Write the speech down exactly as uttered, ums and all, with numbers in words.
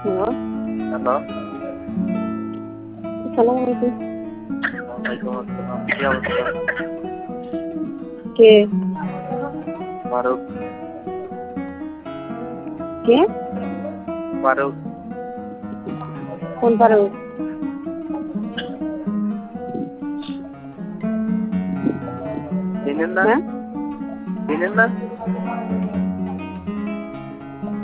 Hello, hello. আসসালামু আলাইকুম। ওয়ালাইকুম আসসালাম। কি অবস্থা? কে? ফারুক। কে? ফারুক। কোন ফারুক? চিনেন না? হ্যাঁ? চিনেন না?